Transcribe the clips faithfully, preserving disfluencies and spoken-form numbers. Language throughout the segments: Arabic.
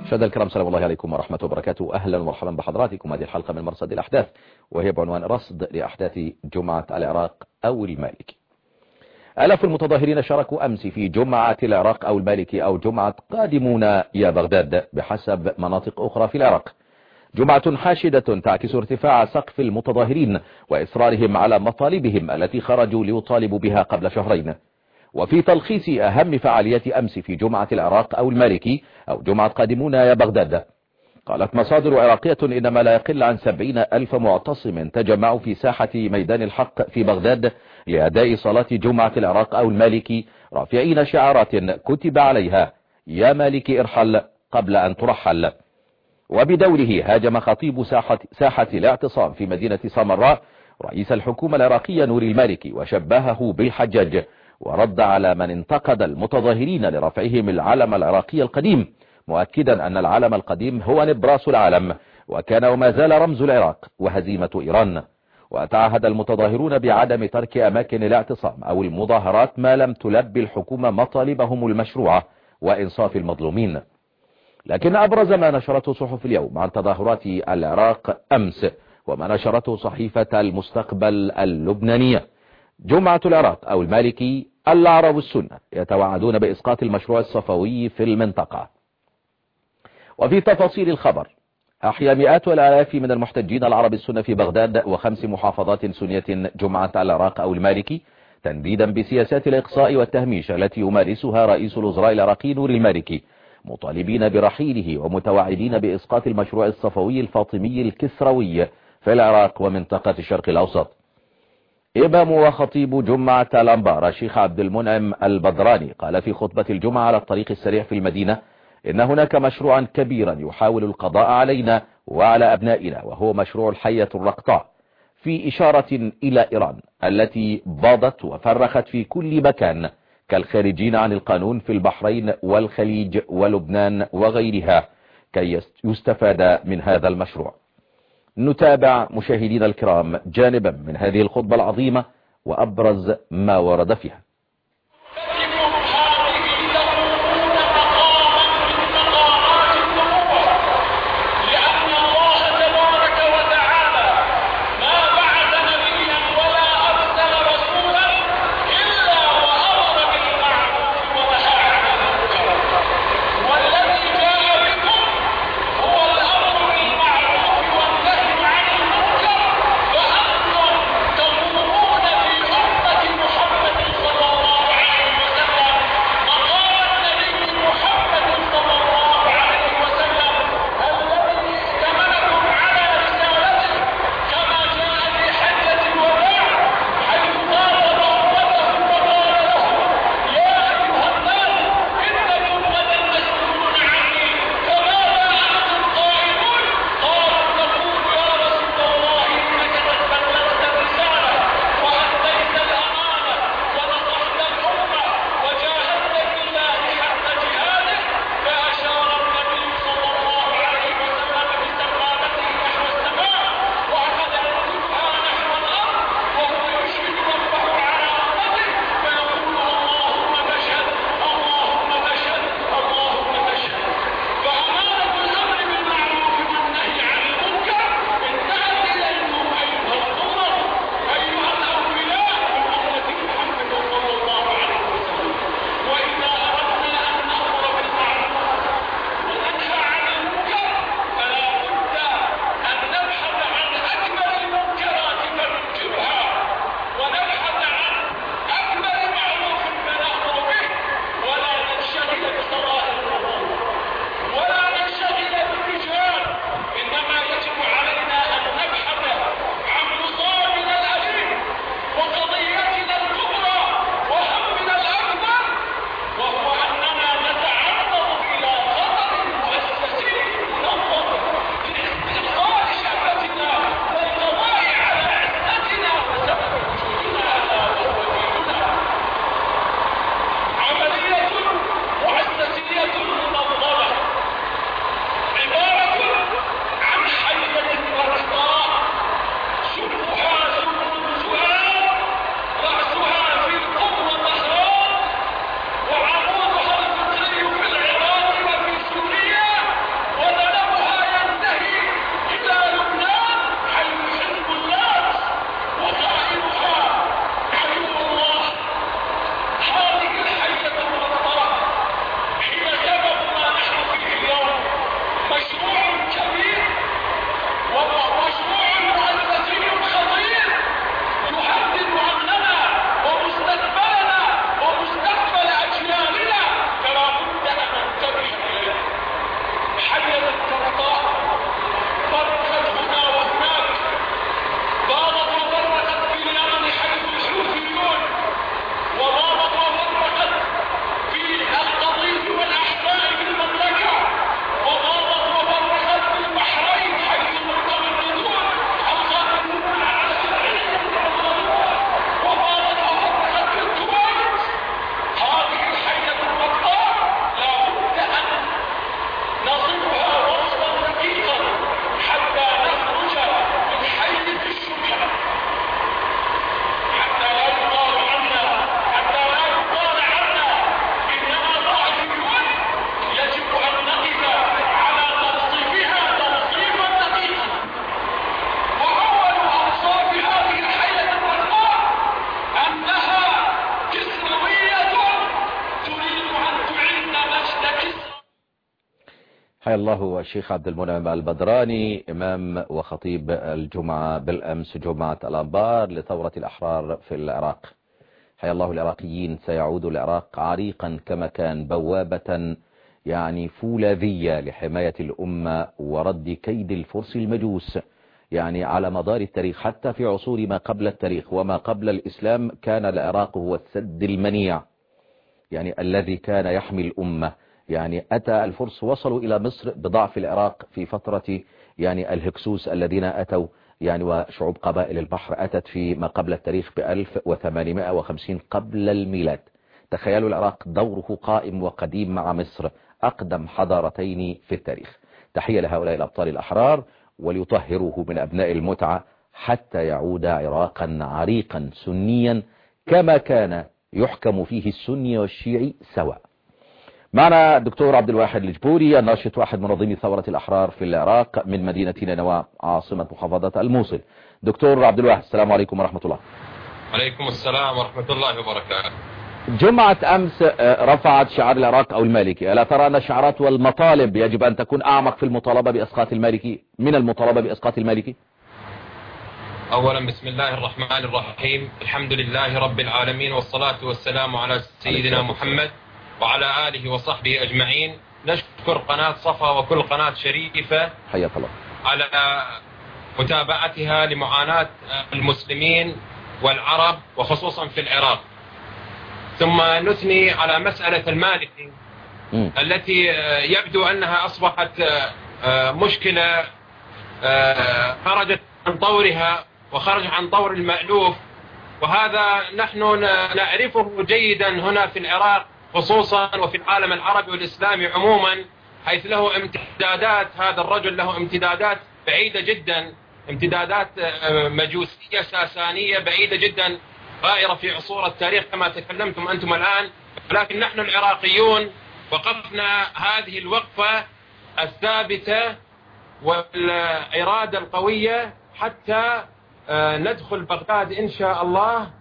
مشاهدينا الكرام، سلام الله عليكم ورحمة وبركاته. أهلا ومرحبا بحضراتكم. هذه الحلقة من مرصد الأحداث، وهي بعنوان رصد لأحداث جمعة العراق أو المالكي. آلاف المتظاهرين شاركوا أمس في جمعة العراق أو المالكي أو جمعة قادمون يا بغداد بحسب مناطق أخرى في العراق. جمعة حاشدة تعكس ارتفاع سقف المتظاهرين وإصرارهم على مطالبهم التي خرجوا ليطالبوا بها قبل شهرين. وفي تلخيص أهم فعاليات أمس في جمعة العراق أو المالكي أو جمعة قادمون يا بغداد، قالت مصادر عراقية إن ما لا يقل عن سبعين ألف معتصم تجمعوا في ساحة ميدان الحق في بغداد لأداء صلاة جمعة العراق أو المالكي، رافعين شعارات كتب عليها يا مالكي ارحل قبل أن ترحل. وبدوره هاجم خطيب ساحة, ساحة الاعتصام في مدينة سامراء رئيس الحكومة العراقية نور المالكي وشبهه بالحجاج، ورد على من انتقد المتظاهرين لرفعهم العلم العراقي القديم، مؤكدا أن العلم القديم هو نبراس العالم وكان وما زال رمز العراق وهزيمة إيران. وتعهد المتظاهرون بعدم ترك أماكن الاعتصام أو المظاهرات ما لم تلبي الحكومة مطالبهم المشروعة وإنصاف المظلومين. لكن أبرز ما نشرته صحف اليوم عن تظاهرات العراق أمس وما نشرته صحيفة المستقبل اللبنانية: جمعة العراق أو المالكي، العرب والسنة يتوعدون بإسقاط المشروع الصفوي في المنطقة. وفي تفاصيل الخبر: أحيا مئات والآلاف من المحتجين العرب السنة في بغداد وخمس محافظات سنية جمعة العراق أو المالكي، تنديدا بسياسات الإقصاء والتهميش التي يمارسها رئيس الوزراء العراقي نور المالكي، مطالبين برحيله ومتوعدين بإسقاط المشروع الصفوي الفاطمي الكسروي في العراق ومنطقة الشرق الأوسط. إمام وخطيب جمعة الأنبار الشيخ عبد المنعم البدراني قال في خطبة الجمعة على الطريق السريع في المدينة إن هناك مشروعا كبيرا يحاول القضاء علينا وعلى أبنائنا، وهو مشروع الحية الرقطاء، في إشارة إلى إيران التي باضت وفرخت في كل مكان كالخارجين عن القانون في البحرين والخليج ولبنان وغيرها كي يستفاد من هذا المشروع. نتابع مشاهدينا الكرام جانبا من هذه الخطبة العظيمة وأبرز ما ورد فيها. محمد صلى حيا الله الشيخ عبد المنعم البدراني، إمام وخطيب الجمعة بالأمس جمعة الأنبار لثورة الأحرار في العراق. حيا الله العراقيين. سيعود العراق عريقا كما كان، بوابة يعني فولاذية لحماية الأمة ورد كيد الفرس المجوس. يعني على مدار التاريخ حتى في عصور ما قبل التاريخ وما قبل الإسلام كان العراق هو السد المنيع، يعني الذي كان يحمي الأمة. يعني أتى الفرس وصلوا إلى مصر بضعف العراق في فترة يعني الهكسوس الذين أتوا، يعني وشعوب قبائل البحر أتت في ما قبل التاريخ بألف وثمانمائة وخمسين قبل الميلاد. تخيلوا العراق دوره قائم وقديم مع مصر، أقدم حضارتين في التاريخ. تحية لهؤلاء الأبطال الأحرار، وليطهروه من أبناء المتعة حتى يعود عراقا عريقا سنيا كما كان يحكم فيه السني والشيعي سواء. معنا الدكتور عبد الواحد الجبوري، الناشط واحد منظمي ثورة الأحرار في العراق من مدينة نينوى عاصمة محافظة الموصل. دكتور عبد الواحد، السلام عليكم ورحمة الله. عليكم السلام ورحمة الله وبركاته. جمعة أمس رفعت شعار العراق أو المالكي، ألا ترى أن الشعارات والمطالب يجب أن تكون أعمق في المطالبة بإسقاط المالكي من المطالبة بإسقاط المالكي؟ أولا بسم الله الرحمن الرحيم، الحمد لله رب العالمين، والصلاة والسلام على سيدنا محمد وعلى آله وصحبه أجمعين. نشكر قناة صفا وكل قناة شريفة حياك الله على متابعتها لمعاناة المسلمين والعرب وخصوصا في العراق. ثم نثني على مسألة المالكي م. التي يبدو أنها أصبحت مشكلة خرجت عن طورها وخرج عن طور المألوف، وهذا نحن نعرفه جيدا هنا في العراق خصوصا وفي العالم العربي والإسلامي عموما، حيث له امتدادات، هذا الرجل له امتدادات بعيدة جدا، امتدادات مجوسية ساسانية بعيدة جدا غائرة في عصور التاريخ كما تكلمتم أنتم الآن. لكن نحن العراقيون وقفنا هذه الوقفة الثابتة والإرادة القوية حتى ندخل بغداد إن شاء الله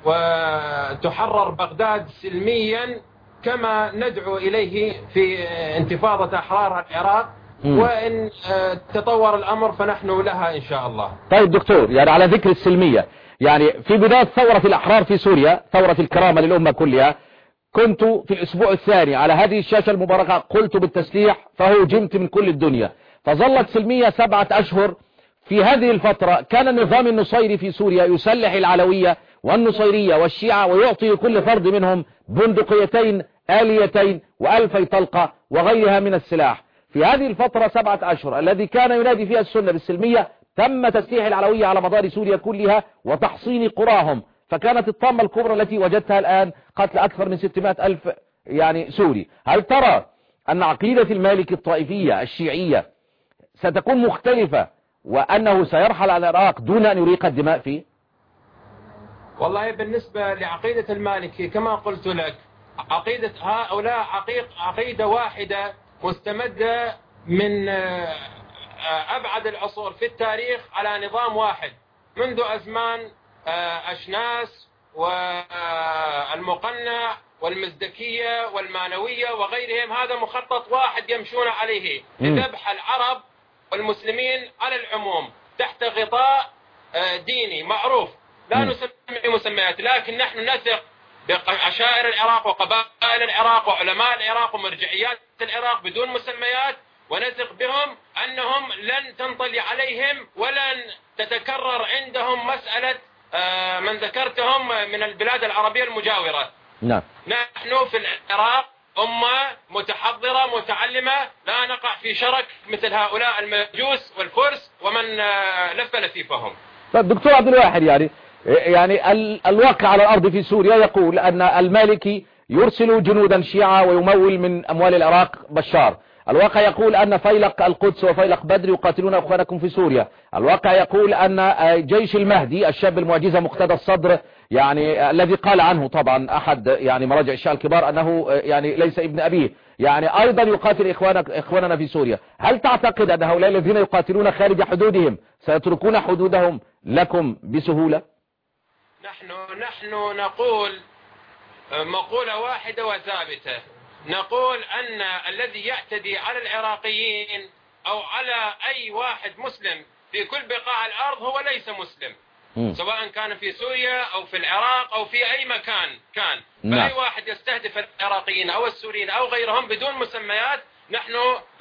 وتحرر بغداد سلميا كما ندعو إليه في انتفاضة أحرار العراق، وإن تطور الأمر فنحن لها إن شاء الله. طيب دكتور، يعني على ذكر السلمية، يعني في بداية ثورة الأحرار في سوريا، ثورة الكرامة للأمة كلها، كنت في الأسبوع الثاني على هذه الشاشة المباركة قلت بالتسليح فهوجمت من كل الدنيا، فظلت سلمية سبعة أشهر. في هذه الفترة كان النظام النصيري في سوريا يسلح العلوية والنصيرية والشيعة ويعطي لكل فرد منهم بندقيتين آليتين وألفي طلقة وغيرها من السلاح. في هذه الفترة سبعة أشهر الذي كان ينادي فيها السنة بالسلمية تم تسليح العلوية على مدار سوريا كلها وتحصين قراهم، فكانت الطامة الكبرى التي وجدتها الآن قتل أكثر من ستمائة ألف يعني سوري. هل ترى أن عقيدة المالكي الطائفية الشيعية ستكون مختلفة وأنه سيرحل على العراق دون أن يريق الدماء فيه؟ والله بالنسبة لعقيدة المالكي كما قلت لك، عقيدة هؤلاء عقيق عقيدة واحدة مستمدة من أبعد العصور في التاريخ على نظام واحد منذ أزمان أشناس والمقنع والمزدكية والمانوية وغيرهم. هذا مخطط واحد يمشون عليه لذبح العرب والمسلمين على العموم تحت غطاء ديني معروف، لا نسمي مسميات، لكن نحن نثق بعشائر العراق وقبائل العراق وعلماء العراق ومرجعيات العراق بدون مسميات، ونثق بهم أنهم لن تنطلي عليهم ولن تتكرر عندهم مسألة من ذكرتهم من البلاد العربية المجاورة. نعم. نحن في العراق أمة متحضرة متعلمة، لا نقع في شرك مثل هؤلاء المجوس والفرس ومن لف لفيفهم. طيب دكتور عبد الواحد، يعني يعني ال الواقع على الأرض في سوريا يقول أن المالكي يرسل جنودا شيعة ويمول من أموال العراق بشار. الواقع يقول أن فيلق القدس وفيلق بدر يقاتلون أخوانكم في سوريا. الواقع يقول أن جيش المهدي الشاب المعجزة مقتدى الصدر، يعني الذي قال عنه طبعا أحد يعني مراجع الشيعة الكبار أنه يعني ليس ابن أبيه، يعني أيضا يقاتل إخوانك إخواننا في سوريا. هل تعتقد أن هؤلاء الذين يقاتلون خارج حدودهم سيتركون حدودهم لكم بسهولة؟ نحن نحن نقول مقولة واحدة وثابتة، نقول أن الذي يعتدي على العراقيين أو على أي واحد مسلم في كل بقاع الأرض هو ليس مسلم، م. سواء كان في سوريا أو في العراق أو في أي مكان كان. نعم. فأي واحد يستهدف العراقيين أو السوريين أو غيرهم بدون مسميات نحن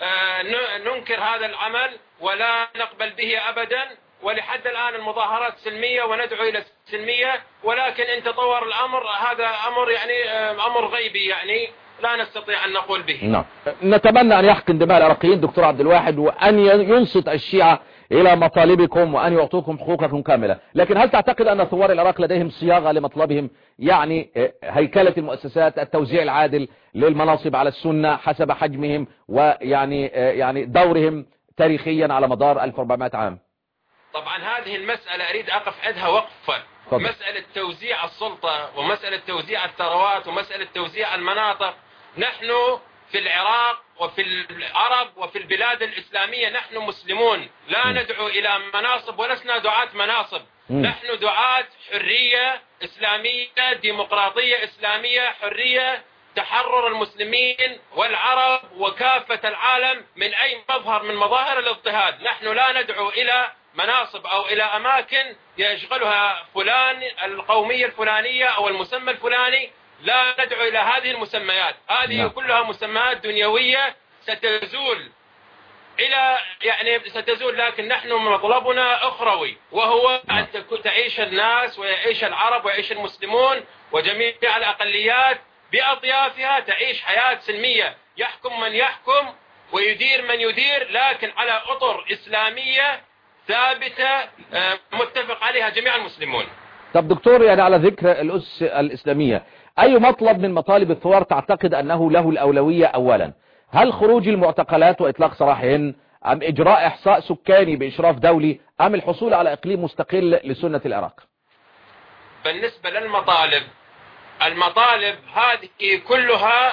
ننكر هذا العمل ولا نقبل به أبدا. ولحد الآن المظاهرات سلمية وندعو إلى السلمية، ولكن إن تطور الأمر هذا أمر يعني أمر غيبي يعني لا نستطيع أن نقول به. نعم. نتمنى أن يحقن دماء العراقيين دكتور عبد الواحد، وأن ينصت الشيعة إلى مطالبكم وأن يعطوكم حقوقكم كاملة. لكن هل تعتقد أن ثوار العراق لديهم صياغة لمطلبهم، يعني هيكلة المؤسسات، التوزيع العادل للمناصب على السنة حسب حجمهم ويعني يعني دورهم تاريخيا على مدار ألف وأربعمائة عام؟ طبعا هذه المسألة أريد أقف عندها وقفا. مسألة توزيع السلطة ومسألة توزيع الثروات ومسألة توزيع المناطق، نحن في العراق وفي العرب وفي البلاد الإسلامية نحن مسلمون، لا ندعو إلى مناصب ولسنا دعاة مناصب. نحن دعاة حرية إسلامية، ديمقراطية إسلامية، حرية، تحرر المسلمين والعرب وكافة العالم من أي مظهر من مظاهر الاضطهاد. نحن لا ندعو إلى مناصب أو إلى أماكن يشغلها فلان القومية الفلانية أو المسمى الفلاني، لا ندعو إلى هذه المسميات. هذه نعم. كلها مسميات دنيوية ستزول إلى يعني ستزول، لكن نحن مطلبنا أخروي، وهو نعم. أن تعيش الناس ويعيش العرب ويعيش المسلمون وجميع الأقليات بأطيافها تعيش حياة سلمية، يحكم من يحكم ويدير من يدير، لكن على أطر إسلامية ثابتة متفق عليها جميع المسلمون. طب دكتور، يعني على ذكر الأس الإسلامية، أي مطلب من مطالب الثوار تعتقد أنه له الأولوية أولا؟ هل خروج المعتقلات وإطلاق سراحهن، أم إجراء إحصاء سكاني بإشراف دولي، أم الحصول على إقليم مستقل لسنة العراق؟ بالنسبة للمطالب، المطالب هذه كلها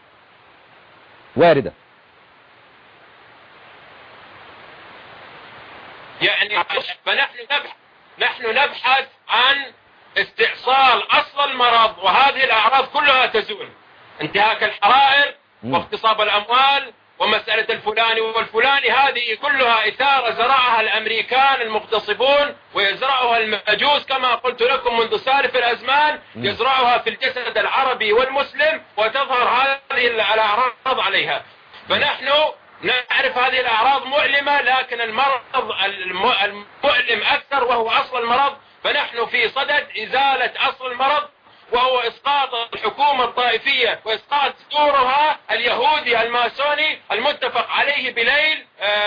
واردة، يعني فنحن نبحث نحن نبحث عن استئصال أصل المرض، وهذه الأعراض كلها تزول. انتهاك الحرائر واغتصاب الأموال ومسألة الفلاني والفلاني، هذه كلها إثارة زرعها الأمريكان المغتصبون ويزرعها المجوس كما قلت لكم منذ سالف الأزمان، يزرعها في الجسد العربي والمسلم وتظهر هذه الأعراض عليها. فنحن نعرف هذه الأعراض مؤلمة، لكن المرض المؤلم أكثر وهو أصل المرض، فنحن في صدد إزالة أصل المرض وهو إسقاط الحكومة الطائفية وإسقاط دورها اليهودي الماسوني المتفق عليه بليل،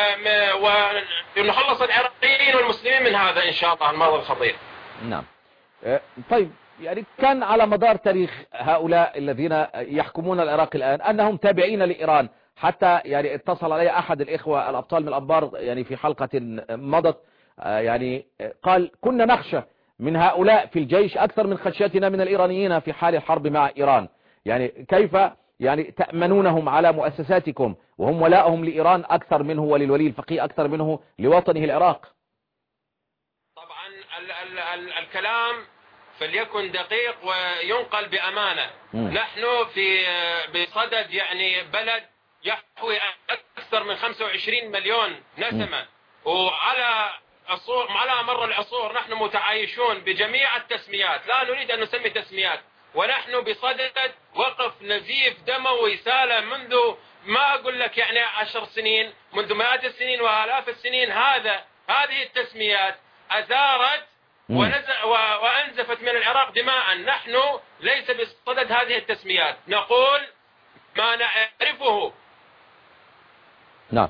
ونخلص العراقيين والمسلمين من هذا إن شاء الله المرض الخطير. نعم. طيب، يعني كان على مدار تاريخ هؤلاء الذين يحكمون العراق الآن أنهم تابعين لإيران، حتى يعني اتصل علي أحد الإخوة الأبطال من الأنبار يعني في حلقة مضت، يعني قال كنا نخشى من هؤلاء في الجيش أكثر من خشيتنا من الإيرانيين في حال الحرب مع إيران. يعني كيف يعني تأمنونهم على مؤسساتكم وهم ولاءهم لإيران أكثر منه وللولي الفقيه أكثر منه لوطنه العراق؟ طبعا ال ال ال الكلام فليكن دقيق وينقل بأمانة. م. نحن في بصدد يعني بلد يحوي أكثر من خمسة وعشرين مليون نسمة، م. وعلى عصور على مر العصور نحن متعايشون بجميع التسميات، لا نريد أن نسمي تسميات، ونحن بصدد وقف نزيف دموي سال منذ ما أقول لك يعني عشر سنين، منذ مئات السنين وآلاف السنين. هذا هذه التسميات أثارت وأنزفت من العراق دماء. نحن ليس بصدد هذه التسميات، نقول ما نعرفه. نعم.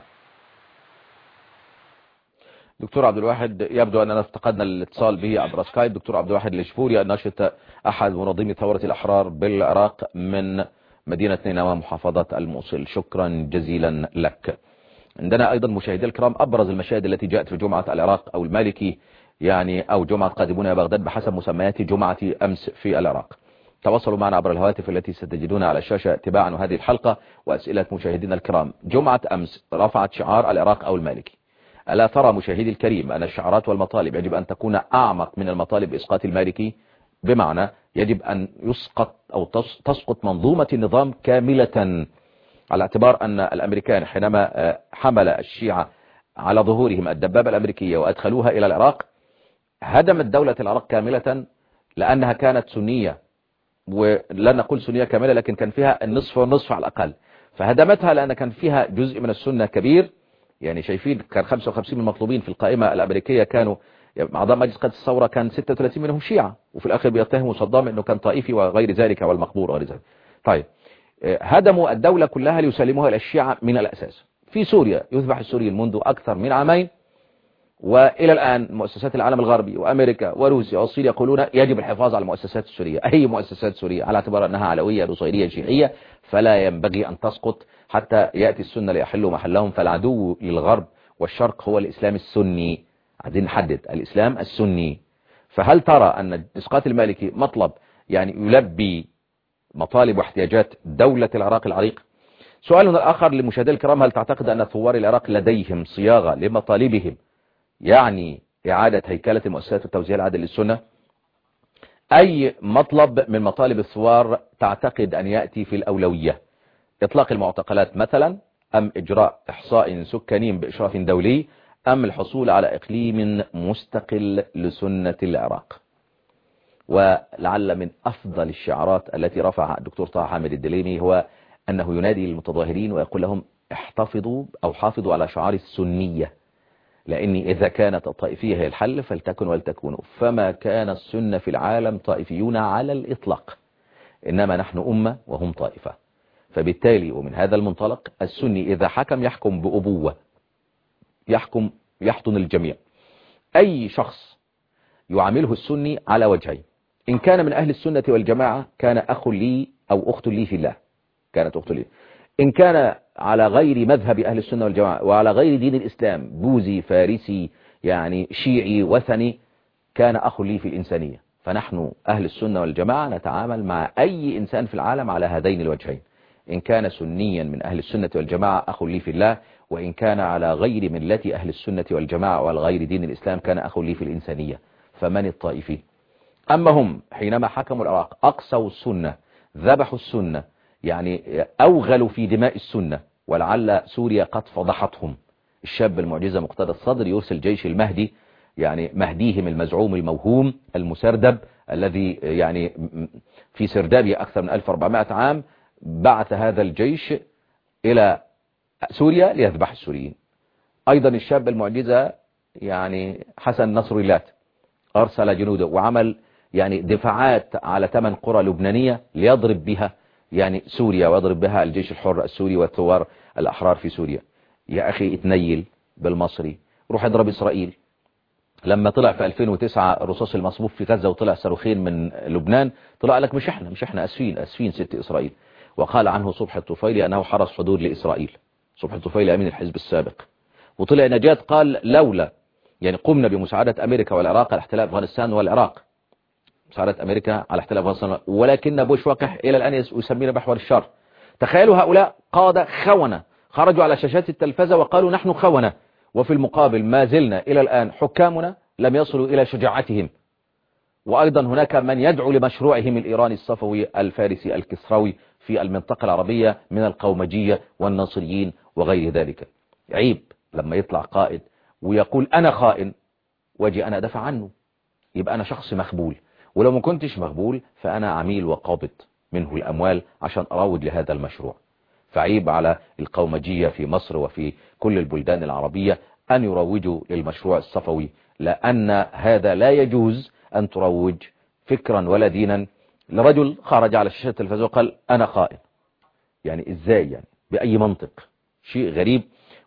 دكتور عبد الواحد، يبدو أننا افتقدنا الاتصال به عبر سكايب. دكتور عبد الواحد الشفوري، الناشط أحد منظمي ثورة الأحرار بالعراق من مدينة نينوى محافظة الموصل، شكرا جزيلا لك. عندنا أيضا مشاهدي الكرام أبرز المشاهد التي جاءت في جمعة العراق أو المالكي، يعني أو جمعة قادمون يا بغداد بحسب مسميات جمعة أمس في العراق. تواصلوا معنا عبر الهواتف التي ستجدونها على الشاشة تباعا هذه الحلقة وأسئلة مشاهدينا الكرام. جمعة أمس رفعت شعار العراق أو المالكي. ألا ترى مشاهدي الكريم أن الشعارات والمطالب يجب أن تكون أعمق من المطالب إسقاط المالكي؟ بمعنى يجب أن يسقط أو تسقط منظومة النظام كاملة، على اعتبار أن الأمريكان حينما حمل الشيعة على ظهورهم الدبابة الأمريكية وأدخلوها إلى العراق هدمت دولة العراق كاملة، لأنها كانت سنية، ولن نقول سنية كاملة لكن كان فيها النصف والنصف على الأقل، فهدمتها لأن كان فيها جزء من السنة كبير. يعني شايفين كان خمسة وخمسين من المطلوبين في القائمة الأمريكية كانوا أعضاء مجلس قيادة الثورة، كان ستة وثلاثين منهم شيعة، وفي الآخر بيتهموا صدام أنه كان طائفي وغير ذلك والمقبور وغير ذلك. طيب هدموا الدولة كلها ليسلموها إلى الشيعة من الأساس. في سوريا يذبح السوريين منذ أكثر من عامين، وإلى الآن مؤسسات العالم الغربي وأمريكا وروسيا والصين يقولون يجب الحفاظ على المؤسسات السورية، أي مؤسسات سورية، على اعتبار أنها علوية نصيرية شيعية فلا ينبغي أن تسقط حتى يأتي السنة ليحلوا محلهم. فالعدو للغرب والشرق هو الإسلام السني، عايزين نحدد الإسلام السني. فهل ترى أن إسقاط المالكي مطلب يعني يلبي مطالب واحتياجات دولة العراق العريق؟ سؤالنا الآخر للمشاهدين الكرام، هل تعتقد أن ثوار العراق لديهم صياغة لمطالبهم، يعني إعادة هيكلة المؤسسات والتوزيع العادل للسنة؟ أي مطلب من مطالب الثوار تعتقد أن يأتي في الأولوية؟ إطلاق المعتقلات مثلا، أم إجراء إحصاء سكاني بإشراف دولي، أم الحصول على إقليم مستقل لسنة العراق؟ ولعل من أفضل الشعارات التي رفعها الدكتور طه حامد الدليمي هو أنه ينادي للمتظاهرين ويقول لهم احتفظوا أو حافظوا على شعار السنية، لأن إذا كانت الطائفية هي الحل فلتكن ولتكونوا، فما كان السنة في العالم طائفيون على الإطلاق، إنما نحن أمة وهم طائفة. فبالتالي ومن هذا المنطلق السني إذا حكم يحكم بأبوة، يحكم يحضن الجميع. أي شخص يعامله السني على وجهين، إن كان من أهل السنة والجماعة كان أخ لي أو أخت لي في الله، كانت أخت لي. إن كان على غير مذهب أهل السنة والجماعة وعلى غير دين الإسلام، بوذي فارسي يعني شيعي وثني، كان أخ لي في الإنسانية. فنحن أهل السنة والجماعة نتعامل مع أي إنسان في العالم على هذين الوجهين، إن كان سنيا من أهل السنة والجماعة أخ لي في الله، وإن كان على غير ملة أهل السنة والجماعة وعلى غير دين الإسلام كان أخ لي في الإنسانية. فمن الطائفي؟ أما هم حينما حكموا العراق أقصوا السنة، ذبحوا السنة، يعني أوغلوا في دماء السنة، ولعل سوريا قد فضحتهم. الشاب المعجزة مقتدى الصدر يرسل جيش المهدي، يعني مهديهم المزعوم الموهوم المسردب الذي يعني في سردابه أكثر من ألف وأربعمائة عام، بعث هذا الجيش إلى سوريا ليذبح السوريين. أيضا الشاب المعجزة يعني حسن نصر الله أرسل جنوده وعمل يعني دفاعات على ثمان قرى لبنانية ليضرب بها يعني سوريا ويضرب بها الجيش الحر السوري والثوار الأحرار في سوريا. يا أخي اتنيل بالمصري، روح اضرب إسرائيل. لما طلع في ألفين وتسعة الرصاص المصبوب في غزة وطلع صاروخين من لبنان، طلع لك مش احنا مش احنا أسفين أسفين ست إسرائيل. وقال عنه صبحي الطفيلي أنه حرس حدود لإسرائيل، صبحي الطفيلي أمين الحزب السابق. وطلع نجاة قال لولا يعني قمنا بمساعدة أمريكا والعراق على احتلال أفغانستان والعراق، مساعدة أمريكا على احتلال أفغانستان، ولكن بوش وقح إلى الآن يسمينا محور الشر. تخيلوا هؤلاء قادة خونة خرجوا على شاشات التلفزة وقالوا نحن خونة، وفي المقابل ما زلنا إلى الآن حكامنا لم يصلوا إلى شجاعتهم. وأيضا هناك من يدعو لمشروعهم الإيراني الصفوي الفارسي الكسروي في المنطقة العربية من القومجية والناصريين وغير ذلك. عيب لما يطلع قائد ويقول أنا خائن واجي أنا أدافع عنه، يبقى أنا شخص مخبول، ولو ما كنتش مخبول فأنا عميل وقابض منه الأموال عشان أروج لهذا المشروع. فعيب على القومجية في مصر وفي كل البلدان العربية أن يروجوا للمشروع الصفوي، لأن هذا لا يجوز أن تروج فكرا ولا دينا لرجل خرج على شاشة التلفزيون وقال أنا خائن. يعني إزاي؟ يعني بأي منطق؟ شيء غريب.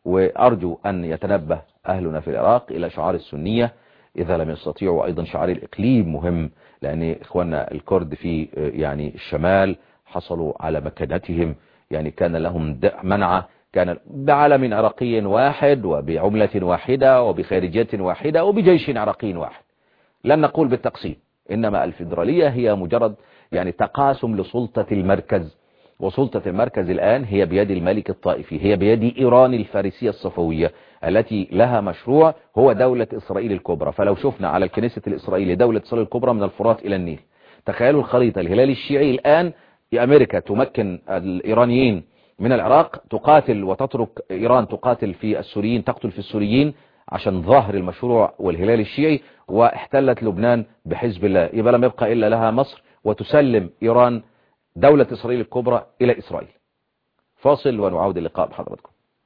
وأرجو أن يتنبه أهلنا في العراق إلى شعار السنية إذا لم يستطيعوا. أيضا شعار الإقليم مهم، لأن إخواننا الكرد في يعني الشمال حصلوا على مكانتهم، يعني كان لهم منعة، كان بعلم عراقي واحد وبعملة واحدة وبخارجية واحدة وبجيش عراقي واحد. لن نقول بالتقسيم، إنما الفيدرالية هي مجرد يعني تقاسم لسلطة المركز، وسلطة المركز الآن هي بيد الملك الطائفي، هي بيد إيران الفارسية الصفوية التي لها مشروع هو دولة إسرائيل الكبرى. فلو شفنا على الكنيسة الإسرائيلية دولة إسرائيل الكبرى من الفرات إلى النيل، تخيلوا الخريطة، الهلال الشيعي الآن أمريكا تمكن الإيرانيين من العراق، تقاتل وتترك إيران تقاتل في السوريين، تقتل في السوريين عشان ظاهر المشروع والهلال الشيعي، واحتلت لبنان بحزب الله. يبقى لم يبقى إلا لها مصر، وتسلم إيران دولة إسرائيل الكبرى إلى إسرائيل. فاصل ونعود اللقاء بحضراتكم.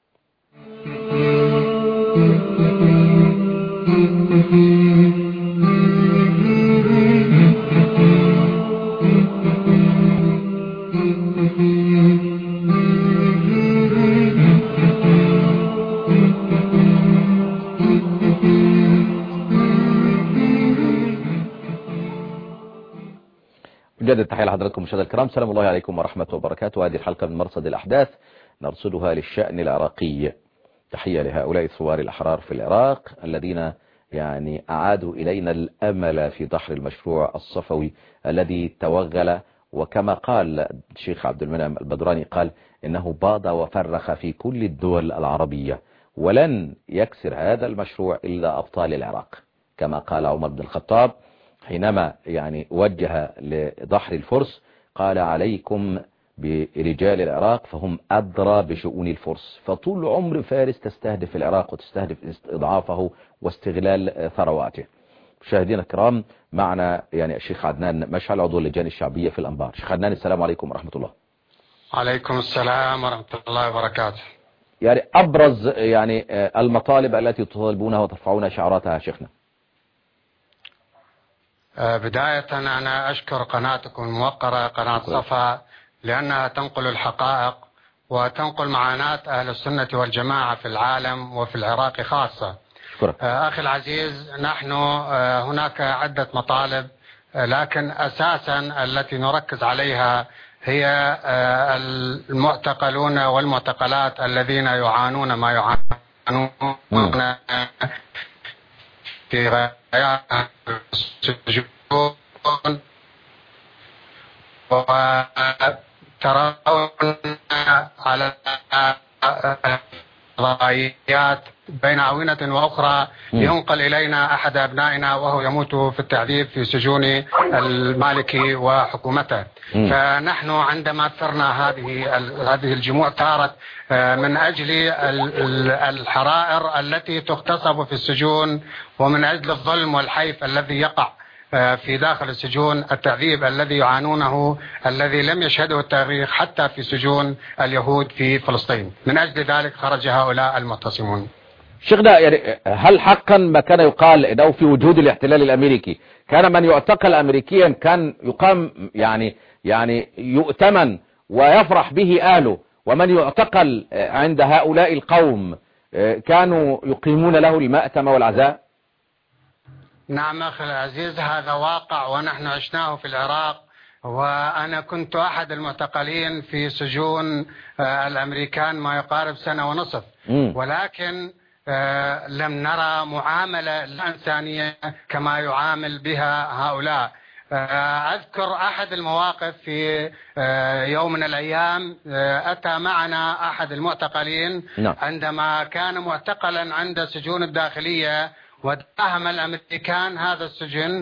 جدد التحية لحضراتكم مشاهدينا الكرام، سلام الله عليكم ورحمة وبركاته. هذه الحلقة من مرصد الأحداث نرصدها للشأن العراقي. تحية لهؤلاء الثوار الأحرار في العراق الذين يعني أعادوا إلينا الأمل في دحر المشروع الصفوي الذي توغل، وكما قال الشيخ عبد المنعم البدراني قال إنه باض وفرخ في كل الدول العربية، ولن يكسر هذا المشروع إلا أبطال العراق، كما قال عمر بن الخطاب حينما يعني وجه لدحر الفرس قال عليكم برجال العراق فهم أدرى بشؤون الفرس. فطول عمر فارس تستهدف العراق وتستهدف إضعافه واستغلال ثرواته. مشاهدينا الكرام، معنا يعني الشيخ عدنان مشعل عضو اللجان الشعبية في الأنبار. شيخ عدنان، السلام عليكم ورحمة الله. عليكم السلام ورحمة الله وبركاته. يعني أبرز يعني المطالب التي تطالبونها وترفعون شعاراتها شيخنا. بداية أنا أشكر قناتكم الموقرة قناة صفا لأنها تنقل الحقائق وتنقل معاناة أهل السنة والجماعة في العالم وفي العراق خاصة. شكرا. أخي العزيز، نحن هناك عدة مطالب، لكن أساسا التي نركز عليها هي المعتقلون والمعتقلات الذين يعانون ما يعانون في غايات السجون، وترون على قضايات بين عوينة وأخرى ينقل إلينا أحد أبنائنا وهو يموت في التعذيب في سجون المالكي وحكومته. م. فنحن عندما ثرنا هذه هذه الجموع ثارت من أجل الحرائر التي تغتصب في السجون، ومن أجل الظلم والحيف الذي يقع في داخل السجون، التعذيب الذي يعانونه الذي لم يشهده التاريخ حتى في سجون اليهود في فلسطين. من أجل ذلك خرج هؤلاء المعتصمون. شيخنا، يعني هل حقا ما كان يقال انه في وجود الاحتلال الامريكي كان من يعتقل امريكيا كان يقام يعني يعني يؤتمن ويفرح به اهله، ومن يعتقل عند هؤلاء القوم كانوا يقيمون له المأتم والعزاء؟ نعم أخي العزيز، هذا واقع ونحن عشناه في العراق، وأنا كنت أحد المعتقلين في سجون الأمريكان ما يقارب سنة ونصف، ولكن لم نرى معاملة إنسانية كما يعامل بها هؤلاء. أذكر أحد المواقف في يوم من الأيام أتى معنا أحد المعتقلين عندما كان معتقلا عند سجون الداخلية، وداهم الأمريكان هذا السجن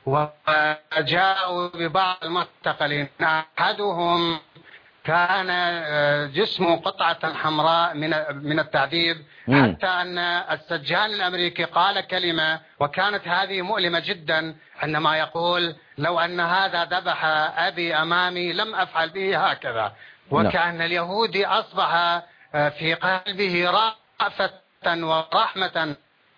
وجاءوا ببعض المعتقلين. أحدهم كان جسمه قطعة حمراء من من التعذيب، حتى أن السجان الأمريكي قال كلمة وكانت هذه مؤلمة جدا عندما يقول لو أن هذا ذبح أبي أمامي لم أفعل به هكذا. وكأن اليهودي أصبح في قلبه رأفة ورحمة،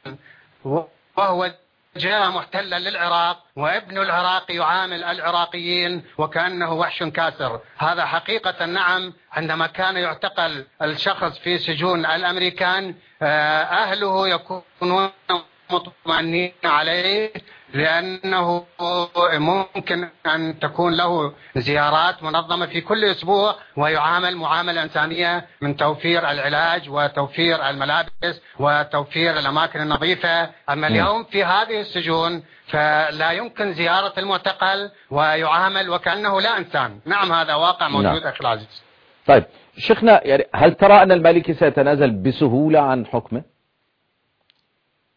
وهو جاء محتلا للعراق، وابن العراق يعامل العراقيين وكأنه وحش كاسر. هذا حقيقة نعم. عندما كان يعتقل الشخص في سجون الأمريكان أهله يكونون مطمئنين عليه، لأنه ممكن أن تكون له زيارات منظمة في كل أسبوع، ويعامل معاملة إنسانية من توفير العلاج وتوفير الملابس وتوفير الأماكن النظيفة. أما اليوم في هذه السجون فلا يمكن زيارة المعتقل ويعامل وكأنه لا إنسان. نعم، هذا واقع موجود. نعم. أخي العزيز. طيب شيخنا، يعني هل ترى أن المالكي سيتنازل بسهولة عن حكمه؟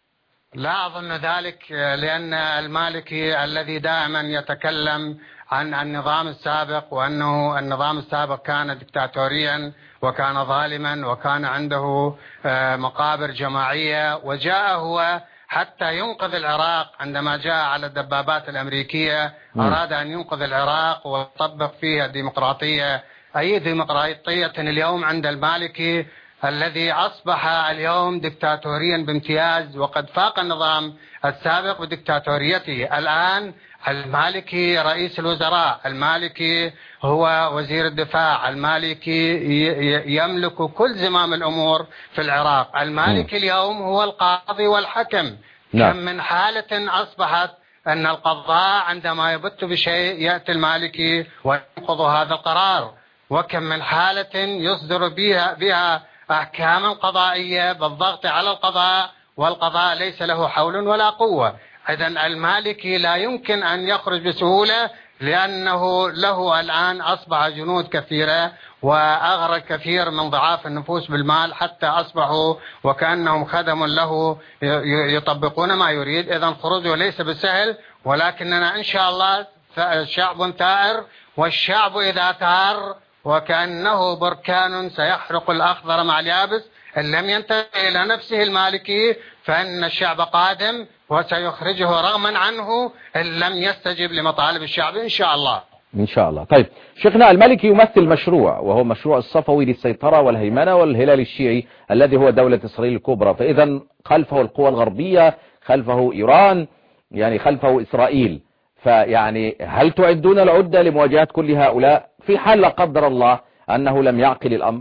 لا أظن ذلك، لأن المالكي الذي دائما يتكلم عن النظام السابق وأنه النظام السابق كان دكتاتوريا وكان ظالما وكان عنده مقابر جماعية، وجاء هو حتى ينقذ العراق عندما جاء على الدبابات الأمريكية أراد أن ينقذ العراق ويطبق فيها الديمقراطية. أي ديمقراطية اليوم عند المالكي الذي أصبح اليوم دكتاتوريا بامتياز، وقد فاق النظام السابق بدكتاتوريته. الآن المالكي رئيس الوزراء، المالكي هو وزير الدفاع، المالكي يملك كل زمام الأمور في العراق، المالكي اليوم هو القاضي والحكم. كم من حالة أصبحت أن القضاء عندما يبت بشيء يأتي المالكي وينقض هذا القرار، وكم من حالة يصدر بها, بها أحكاما قضائية بالضغط على القضاء والقضاء ليس له حول ولا قوة. إذن المالكي لا يمكن أن يخرج بسهولة، لأنه له الآن أصبح جنود كثيرة وأغرى كثير من ضعاف النفوس بالمال حتى أصبحوا وكأنهم خدم له يطبقون ما يريد. إذن خروجه ليس بالسهل، ولكننا إن شاء الله شعب ثائر، والشعب إذا ثار وكأنه بركان سيحرق الأخضر مع اليابس إن لم ينتبه إلى نفسه المالكي، فإن الشعب قادم وسيخرجه رغما عنه إن لم يستجب لمطالب الشعب إن شاء الله. إن شاء الله. طيب شيخنا، المالكي يمثل مشروع وهو مشروع الصفوي للسيطرة والهيمنة والهلال الشيعي الذي هو دولة إسرائيل الكبرى، فإذا خلفه القوى الغربية، خلفه إيران، يعني خلفه إسرائيل. فيعني هل تعدون العدة لمواجهة كل هؤلاء في حال لا قدر الله أنه لم يعقل الأمر؟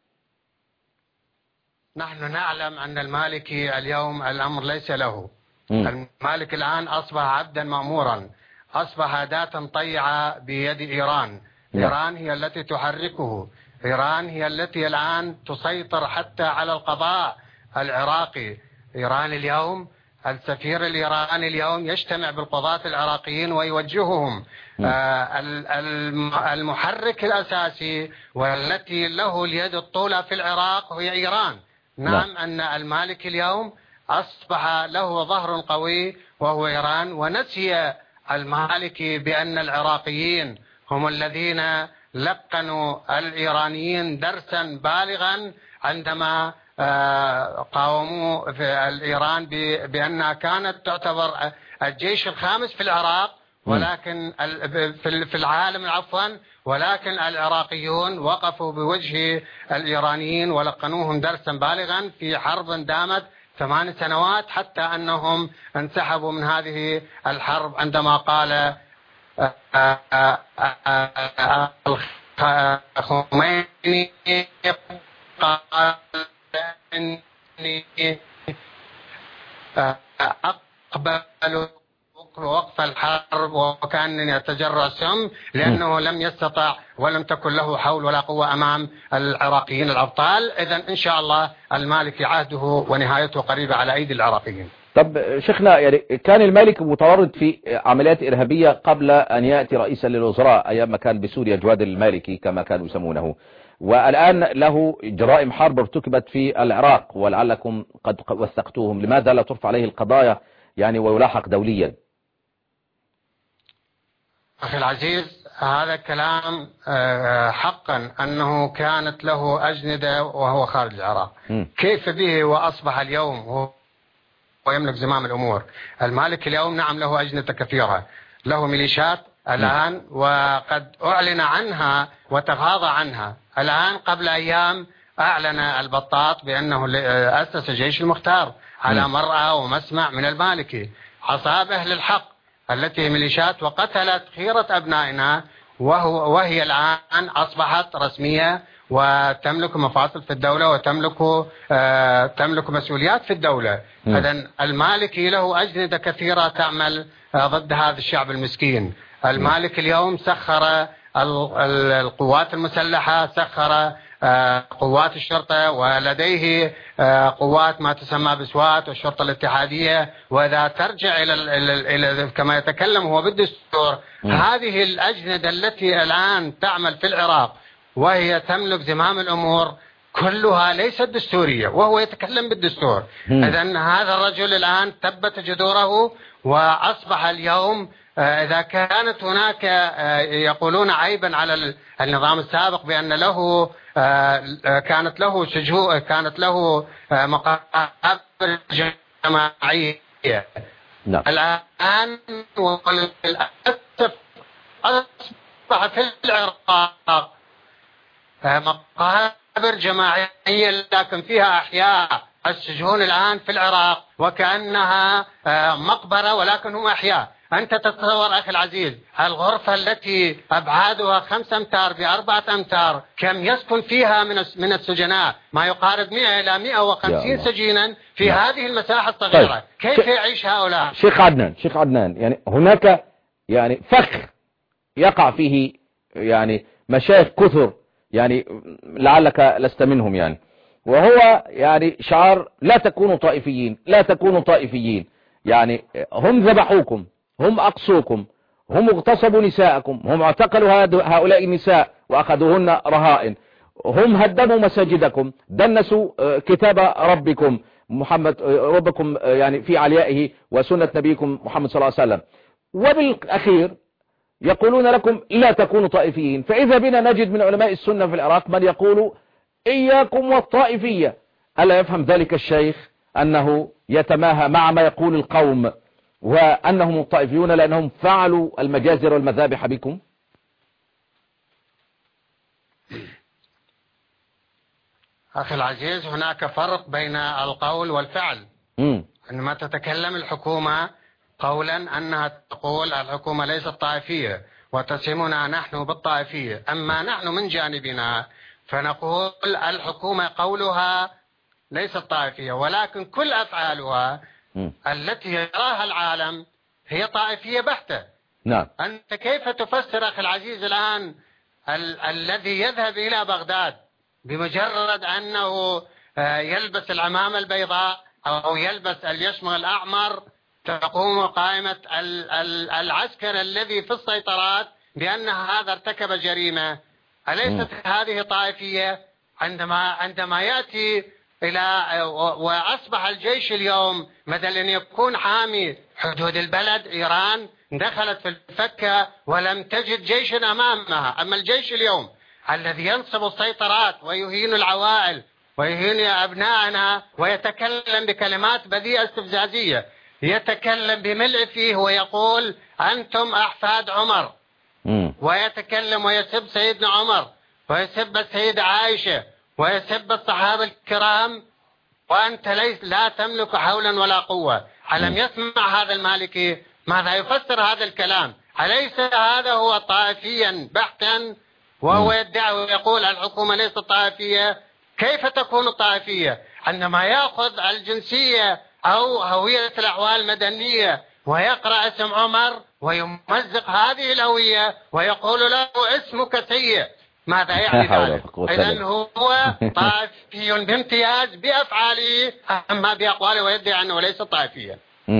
نحن نعلم أن المالكي اليوم الأمر ليس له. م. المالكي الآن أصبح عبدا مأمورا، أصبح أداة طيعة بيد إيران. م. إيران هي التي تحركه، إيران هي التي الآن تسيطر حتى على القضاء العراقي. إيران اليوم، السفير الإيراني اليوم يجتمع بالقضاة العراقيين ويوجههم. آه المحرك الأساسي والتي له اليد الطولى في العراق هي إيران. نعم لا. أن المالكي اليوم أصبح له ظهر قوي وهو إيران، ونسي المالكي بأن العراقيين هم الذين لقنوا الإيرانيين درسا بالغا عندما قاوموا في الإيران بأنها كانت تعتبر الجيش الخامس في العراق، ولكن في العالم عفوا، ولكن العراقيون وقفوا بوجه الإيرانيين ولقنوهم درسا بالغا في حرب دامت ثمان سنوات، حتى أنهم انسحبوا من هذه الحرب عندما قال الخميني قال إني أقبل وقف الحرب وكأنني أتجرع سم، لأنه لم يستطع ولم تكن له حول ولا قوة أمام العراقيين الأبطال. إذن إن شاء الله المالكي عهده ونهايته قريبة على أيدي العراقيين. طب شيخنا، يعني كان المالكي متورط في عمليات إرهابية قبل أن يأتي رئيسا للوزراء أيام ما كان بسوريا جواد المالكي كما كانوا يسمونه، والآن له جرائم حرب ارتكبت في العراق ولعلكم قد وثقتوهم، لماذا لا ترفع عليه القضايا يعني ويلاحق دوليا؟ أخي العزيز، هذا كلام حقا أنه كانت له أجندة وهو خارج العراق. م. كيف به وأصبح اليوم هو ويملك زمام الأمور؟ المالك اليوم نعم له أجندة كثيرة، له ميليشيات الآن وقد أعلن عنها وتغاضى عنها. الآن قبل أيام أعلن البطاط بأنه أسس جيش المختار على مرأى ومسمع من المالكي، عصاب أهل الحق التي ميليشيات وقتلت خيرة أبنائنا، وهو وهي الآن أصبحت رسمية وتملك مفاصل في الدولة وتملك آه تملك مسؤوليات في الدولة. إذن المالكي له أجندة كثيرة تعمل آه ضد هذا الشعب المسكين. المالك اليوم سخر القوات المسلحة، سخر قوات الشرطة، ولديه قوات ما تسمى بسوات والشرطة الاتحادية. وإذا ترجع إلى إلى كما يتكلم هو بالدستور، هذه الأجندة التي الآن تعمل في العراق وهي تملك زمام الأمور كلها ليست دستورية وهو يتكلم بالدستور. إذن هذا الرجل الآن ثبت جذوره وأصبح اليوم إذا كانت هناك يقولون عيبا على النظام السابق بأن له كانت له سجون كانت له مقابر جماعية. نعم. الآن وللأسف أصبح في العراق مقابر جماعية لكن فيها أحياء. السجون الآن في العراق وكأنها مقبرة ولكن هم أحياء. أنت تتصور أخي العزيز الغرفة التي أبعادها خمسة أمتار بأربعة أمتار كم يسكن فيها من من السجناء؟ ما يقارب مئة إلى مئة وخمسين سجينا في نعم. هذه المساحة الصغيرة. طيب. كيف يعيش هؤلاء؟ شيخ عدنان شيخ عدنان يعني هناك يعني فخ يقع فيه يعني مشايخ كثر يعني لعلك لست منهم يعني، وهو يعني شعار لا تكونوا طائفيين لا تكونوا طائفيين. يعني هم ذبحوكم، هم أقصوكم، هم اغتصبوا نساءكم، هم اعتقلوا هؤلاء النساء وأخذوهن رهائن، هم هدموا مساجدكم، دنسوا كتاب ربكم محمد ربكم يعني في عليائه وسنة نبيكم محمد صلى الله عليه وسلم، وبالأخير يقولون لكم لا تكونوا طائفيين. فإذا بنا نجد من علماء السنة في العراق من يقول إياكم والطائفية. ألا يفهم ذلك الشيخ أنه يتماهى مع ما يقول القوم وأنهم الطائفيون لأنهم فعلوا المجازر والمذابح بكم؟ أخي العزيز هناك فرق بين القول والفعل. م. عندما تتكلم الحكومة قولا أنها تقول الحكومة ليست طائفية وتسمنا نحن بالطائفية، أما نحن من جانبنا فنقول الحكومة قولها ليست طائفية ولكن كل أفعالها م. التي يراها العالم هي طائفية بحتة. نعم. أنت كيف تفسر أخي العزيز الآن ال الذي يذهب إلى بغداد بمجرد أنه يلبس العمامة البيضاء أو يلبس اليشمغ الأحمر تقوم قائمة العسكر الذي في السيطرات بأن هذا ارتكب جريمة؟ أليست م. هذه طائفية؟ عندما عندما يأتي إلى وأصبح الجيش اليوم بدل أن يكون حامي حدود البلد، إيران دخلت في الفكة ولم تجد جيشا أمامها. أما الجيش اليوم الذي ينصب السيطرات ويهين العوائل ويهين أبنائنا ويتكلم بكلمات بذيئة استفزازية، يتكلم بملء فيه ويقول أنتم أحفاد عمر م. ويتكلم ويسب سيدنا عمر ويسب السيدة عائشة ويسب الصحابة الكرام وأنت ليس لا تملك حولا ولا قوة. ألم يسمع هذا المالكي ماذا يفسر هذا الكلام؟ أليس هذا هو طائفيا بحتا وهو يدعي ويقول الحكومة ليست طائفية؟ كيف تكون طائفية عندما يأخذ الجنسية أو هوية الأحوال المدنية ويقرأ اسم عمر ويمزق هذه الهوية ويقول له اسمك سيء؟ ماذا يعني ذلك؟ إذن هو طائفي بامتياز بأفعاله أما بأقواله ويدعي أنه ليس طائفيا.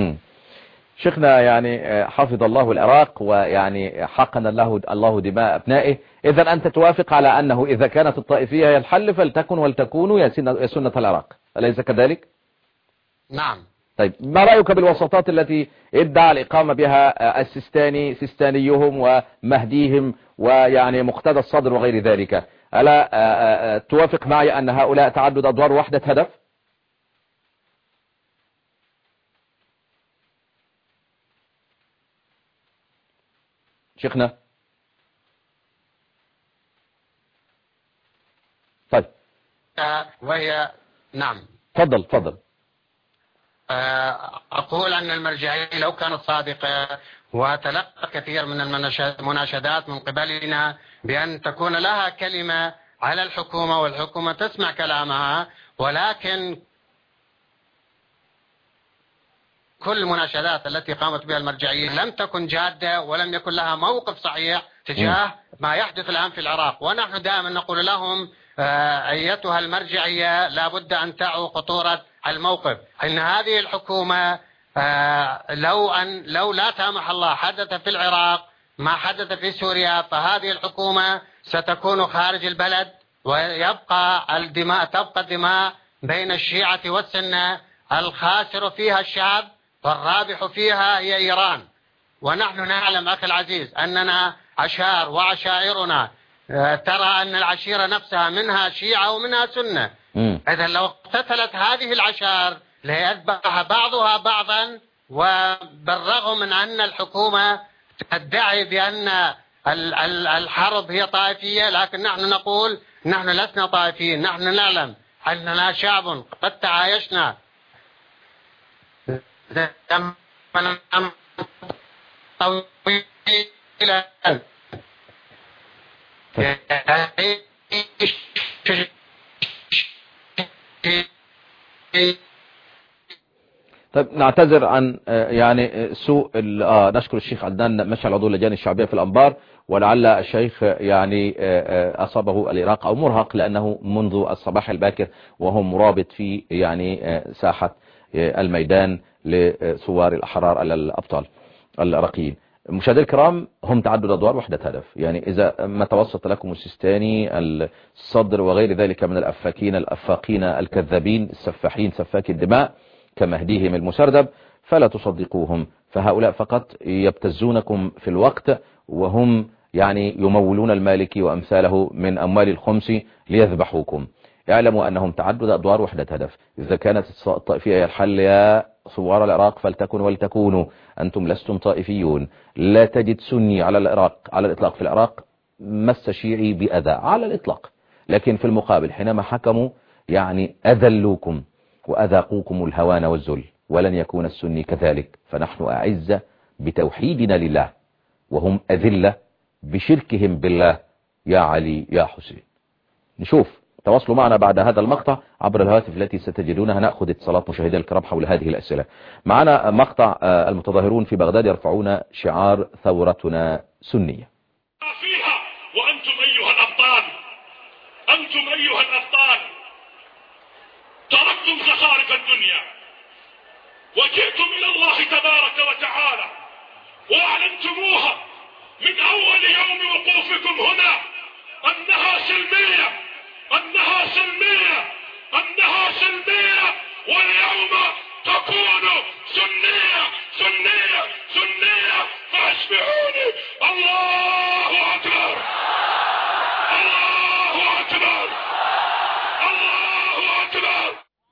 شيخنا يعني حفظ الله العراق ويعني حقن الله الله دماء أبنائه. إذا أنت توافق على أنه إذا كانت الطائفية هي الحل فلتكن ولتكونوا يا سنة العراق، أليس كذلك؟ نعم. طيب ما رأيك بالوساطات التي ادعى الإقامة بها السيستاني سيستانيهم ومهديهم ويعني مقتدى الصدر وغير ذلك؟ ألا توافق معي أن هؤلاء تعدد أدوار وحدة هدف؟ شيخنا طيب وهي نعم تفضل تفضل. أقول أن المرجعية لو كانت صادقة وتلقى كثير من المناشدات من قبلنا بأن تكون لها كلمة على الحكومة والحكومة تسمع كلامها، ولكن كل المناشدات التي قامت بها المرجعية لم تكن جادة ولم يكن لها موقف صحيح تجاه ما يحدث الآن في العراق. ونحن دائما نقول لهم أيتها المرجعية لابد أن تعوا خطورة الموقف، إن هذه الحكومة لو أن لو لا سامح الله حدث في العراق ما حدث في سوريا فهذه الحكومة ستكون خارج البلد ويبقى الدماء تبقى الدماء بين الشيعة والسنة، الخاسر فيها الشعب والرابح فيها هي إيران. ونحن نعلم أخي العزيز أننا عشائر وعشائرنا ترى أن العشيرة نفسها منها شيعة ومنها سنة. إذا لو اقتتلت هذه العشائر ليذبح بعضها بعضا، وبالرغم من أن الحكومة تدعي بأن الحرب هي طائفية، لكن نحن نقول نحن لسنا طائفيين. نحن نعلم أننا شعب قد تعايشنا زمنا طويلا. طيب نعتذر عن يعني سوء آه نشكر الشيخ عدنان مشعل عضو اللجان الشعبية في الأنبار، ولعل الشيخ يعني أصابه الإراق أو مرهق لأنه منذ الصباح الباكر وهو مرابط في يعني ساحة الميدان لثوار الأحرار الأبطال العراقيين. مشاهدي الكرام، هم تعدد أدوار وحدة هدف. يعني إذا ما توسط لكم السيستاني الصدر وغير ذلك من الأفاكين الأفاقين الكذابين السفاحين سفاك الدماء كمهديهم المسردب، فلا تصدقوهم، فهؤلاء فقط يبتزونكم في الوقت، وهم يعني يمولون المالكي وأمثاله من أموال الخمس ليذبحوكم. اعلموا أنهم تعدد أدوار وحدة هدف. إذا كانت الطائفية الحل يا ثوار العراق فلتكن ولتكونوا، أنتم لستم طائفيون. لا تجد سني على العراق على الإطلاق في العراق مس شيعي بأذى على الإطلاق، لكن في المقابل حينما حكموا يعني أذلوكم وأذاقوكم الهوان والذل، ولن يكون السني كذلك. فنحن أعزة بتوحيدنا لله، وهم أذلة بشركهم بالله يا علي يا حسين. نشوف، تواصلوا معنا بعد هذا المقطع عبر الهواتف التي ستجدونها. نأخذ اتصالات مشاهدينا الكرام حول هذه الأسئلة. معنا مقطع المتظاهرون في بغداد يرفعون شعار ثورتنا سنية. فيها وأنتم أيها الأبطال، أنتم أيها الأبطال تركتم زخارف الدنيا وجئتم إلى الله تبارك وتعالى وأعلنتموها من أول يوم وقوفكم هنا أنها سلمية، أنها سلمية، أنها سلمية، واليوم تكون سنية سنية سنية. فاشفعوني. الله أكبر، الله أكبر، الله أكبر.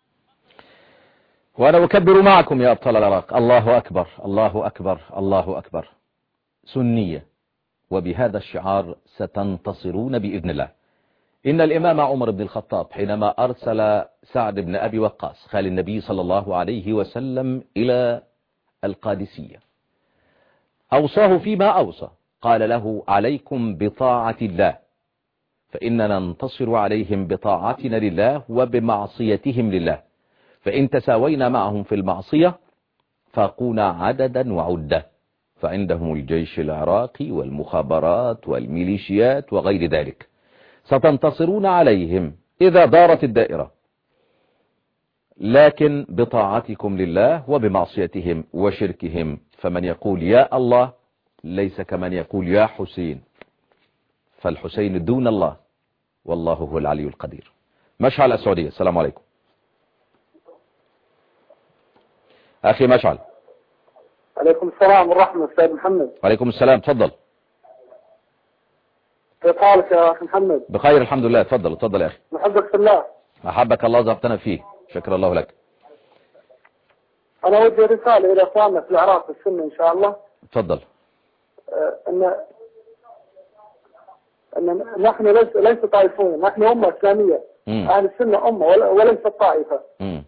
وأنا أكبر معكم يا أبطال العراق. الله أكبر، الله أكبر، الله أكبر. سنية، وبهذا الشعار ستنتصرون بإذن الله. إن الإمام عمر بن الخطاب حينما أرسل سعد بن أبي وقاص خال النبي صلى الله عليه وسلم إلى القادسية أوصاه فيما أوصى، قال له: عليكم بطاعة الله، فإننا ننتصر عليهم بطاعتنا لله وبمعصيتهم لله، فإن تساوينا معهم في المعصية فاقونا عددا وعدة، فعندهم الجيش العراقي والمخابرات والميليشيات وغير ذلك، ستنتصرون عليهم إذا دارت الدائرة، لكن بطاعتكم لله وبمعصيتهم وشركهم. فمن يقول يا الله ليس كمن يقول يا حسين، فالحسين دون الله، والله هو العلي القدير. مشعل السعودية، السلام عليكم. أخي مشعل. عليكم السلام والرحمة أستاذ محمد. وعليكم السلام، تفضل. كيف حالك يا أخي محمد؟ بخير الحمد لله. تفضل تفضل يا أخي. نحبك في الله. أحبك الله زغتنا فيه، شكر الله لك. أنا أوجه رسالة إلى إخواننا في العراق السنة إن شاء الله. تفضل. أن أن نحن ليس ليس طائفون، نحن أمة إسلامية. مم. أهل السنة أمة وليست طائفة. مم.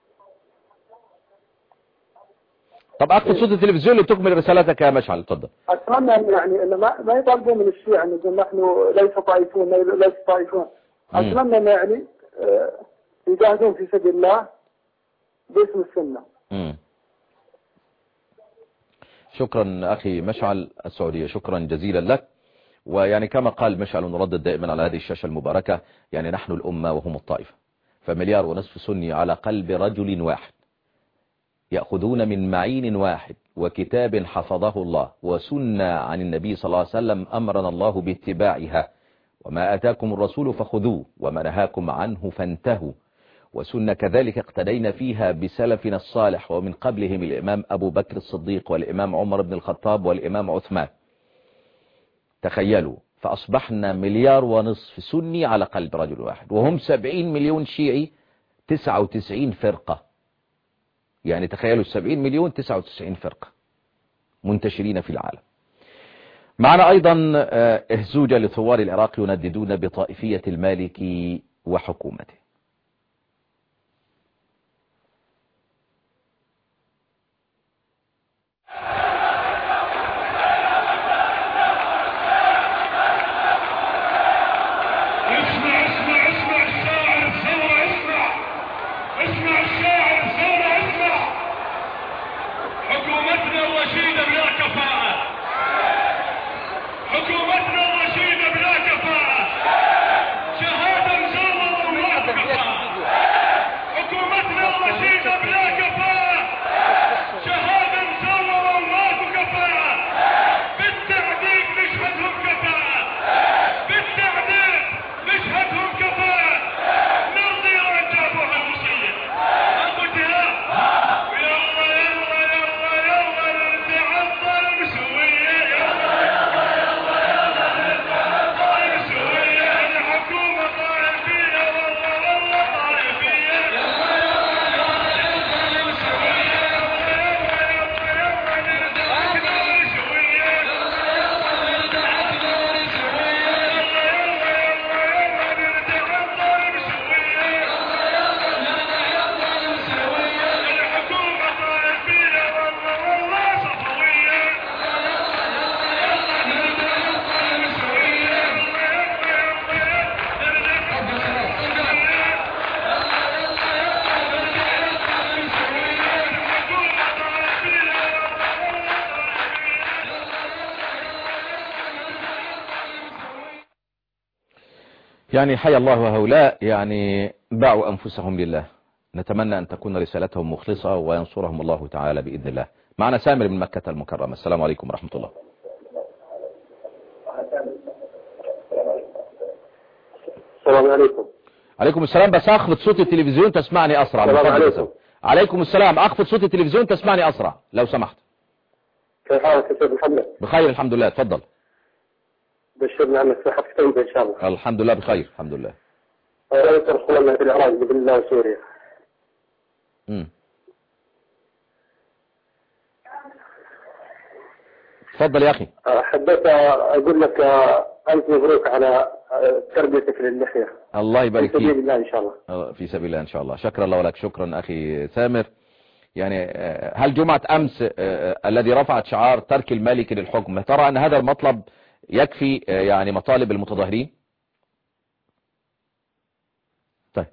طب أخذ صوت التلفزيون لتكمل رسالتك يا مشعل، تفضل. أتمنى أن يعني أن ما ما يطالبوا من الشيعة أن نحن ليس طائفون ليس طائفون. أتمنى أن يعني يجاهدون في سبيل الله باسم السنة. مم. شكرا أخي مشعل السعودية، شكرا جزيلا لك. ويعني كما قال مشعل نردد دائما على هذه الشاشة المباركة، يعني نحن الأمة وهم الطائفة، فمليار ونصف سني على قلب رجل واحد، يأخذون من معين واحد وكتاب حفظه الله وسنة عن النبي صلى الله عليه وسلم أمرنا الله باتباعها، وما آتاكم الرسول فخذوه وما نهاكم عنه فانتهوا. وسنة كذلك اقتدينا فيها بسلفنا الصالح ومن قبلهم الإمام أبو بكر الصديق والإمام عمر بن الخطاب والإمام عثمان. تخيلوا، فأصبحنا مليار ونصف سني على قلب رجل واحد، وهم سبعين مليون شيعي، تسعة وتسعين فرقة. يعني تخيلوا السبعين مليون تسعة وتسعين فرقة منتشرين في العالم. معنا أيضا اهزوجة لثوار العراق ينددون بطائفية المالكي وحكومته. يعني حي الله هؤلاء، يعني باعوا أنفسهم لله. نتمنى أن تكون رسالتهم مخلصة وينصرهم الله تعالى بإذن الله. معنا سامر من مكة المكرمة. السلام عليكم ورحمة الله. السلام عليكم. عليكم السلام، بس أخفض صوت التلفزيون تسمعني أسرع. السلام عليكم. عليكم السلام، أخفض صوت التلفزيون تسمعني أسرع لو سمحت. كيف حالك يا أستاذ محمد؟ بخير الحمد لله، تفضل. بشرنا عنك صحة طيبة إن شاء الله. الحمد لله بخير الحمد لله. أنا أخواننا في العراق بإذن الله وسوريا. امم تفضل يا أخي. حبيت أقول لك ألف مبروك على تربيتك للحية. الله يبارك فيك. في سبيل الله إن شاء الله. في سبيل الله إن شاء الله. شكرا الله لك. شكرا أخي سامر. يعني هل جمعة أمس الذي رفعت شعار ترك المالك للحكم، ترى أن هذا المطلب يكفي يعني مطالب المتظاهرين؟ طيب،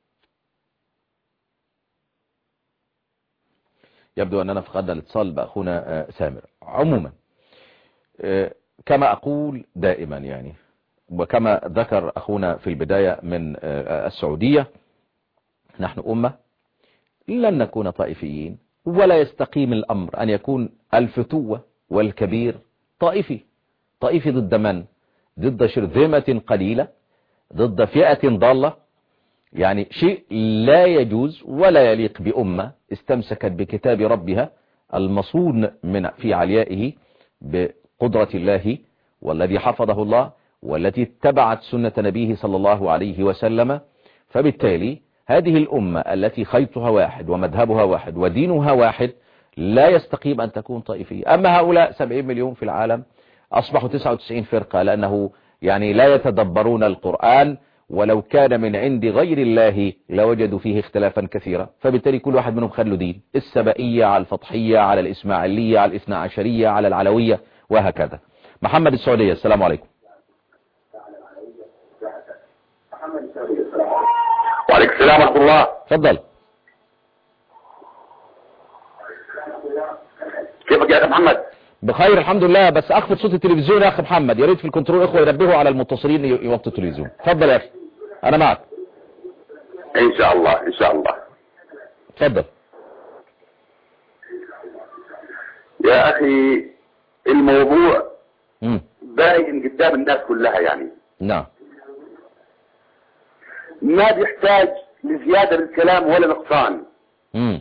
يبدو أننا فقدنا الاتصال بأخونا سامر. عموما كما أقول دائما يعني، وكما ذكر أخونا في البداية من السعودية، نحن أمة لن نكون طائفيين، ولا يستقيم الأمر أن يكون الفتوة والكبير طائفي. طائفي ضد من؟ ضد شرذمة قليلة، ضد فئة ضالة. يعني شيء لا يجوز ولا يليق بأمة استمسكت بكتاب ربها المصون من في عليائه بقدرة الله، والذي حفظه الله، والتي اتبعت سنة نبيه صلى الله عليه وسلم. فبالتالي هذه الأمة التي خيطها واحد ومذهبها واحد ودينها واحد لا يستقيم أن تكون طائفية. أما هؤلاء سبعين مليون في العالم أصبحوا تسعة وتسعين فرقة، لأنه يعني لا يتدبرون القرآن، ولو كان من عند غير الله لوجدوا فيه اختلافا كثيرا. فبالتالي كل واحد منهم خلوا دين، السبائية على الفطحية على الإسماعيلية على الاثنى عشرية على العلوية وهكذا. محمد السعودية. السلام عليكم. وعليكم السلام ورحمة الله. تفضل. كيفك يا أخي محمد؟ بخير الحمد لله، بس اخفض صوت التلفزيون يا اخي محمد، يا ريت في الكنترول اخوه ينبهوا على المتصلين يوطوا التلفزيون. تفضل يا اخي انا معك. ان شاء الله ان شاء الله. تفضل يا اخي، الموضوع امم باين قدام الناس كلها يعني. نعم. ما بيحتاج لزيادة الكلام ولا نقصان. مم.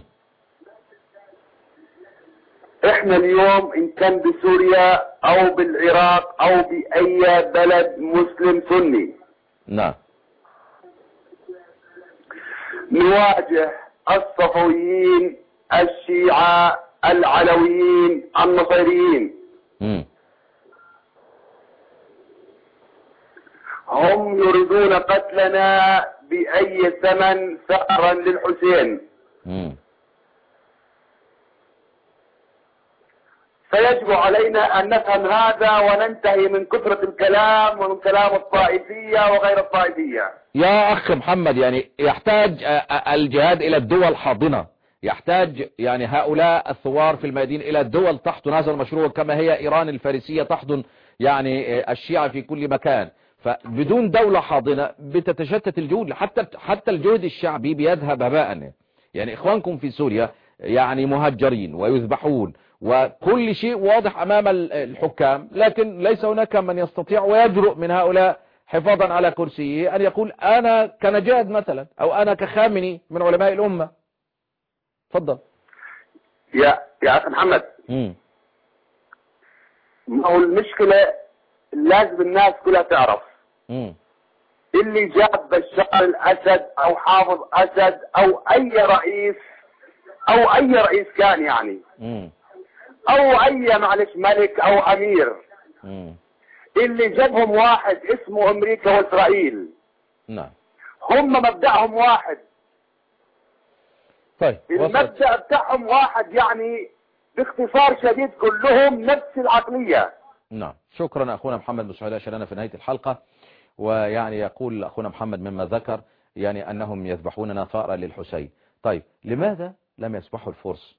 احنا اليوم ان كان بسوريا او بالعراق او باي بلد مسلم سني نعم. نواجه الصفويين، الشيعة، العلويين، النصيريين. مم. هم يريدون قتلنا بأي ثمن ثأرا للحسين. مم. فيجب علينا أن نفهم هذا وننتهي من كثرة الكلام ومن كلام الطائفية وغير الطائفية. يا أخ محمد، يعني يحتاج الجهاد إلى الدول حاضنة، يحتاج يعني هؤلاء الثوار في الميادين إلى الدول تحضن هذا المشروع، كما هي إيران الفارسية تحضن يعني الشيعة في كل مكان. فبدون دولة حاضنة بتتشتت الجهود، حتى حتى الجهد الشعبي بيذهب هباء. يعني إخوانكم في سوريا يعني مهجرين ويذبحون وكل شيء واضح أمام الحكام، لكن ليس هناك من يستطيع ويجرؤ من هؤلاء حفاظا على كرسيه أن يقول أنا كنجاد مثلا، أو أنا كخامني من علماء الأمة. تفضل يا يا أخي محمد. مم. ما هو المشكلة لازم الناس كلها تعرف. مم. اللي جاب بشار الأسد أو حافظ أسد أو أي رئيس أو أي رئيس كان يعني مم. أو أي معلش ملك أو أمير، مم. اللي جابهم واحد اسمه أمريكا وإسرائيل. نعم. هم مبدأهم واحد. طيب المبدأ بتاعهم واحد، يعني باختصار شديد كلهم نفس العقلية. نعم. شكرا أخونا محمد مسعود شلنا في نهاية الحلقة. ويعني يقول أخونا محمد مما ذكر يعني أنهم يذبحوننا ثأرا للحسين. طيب لماذا لم يذبحوا الفرس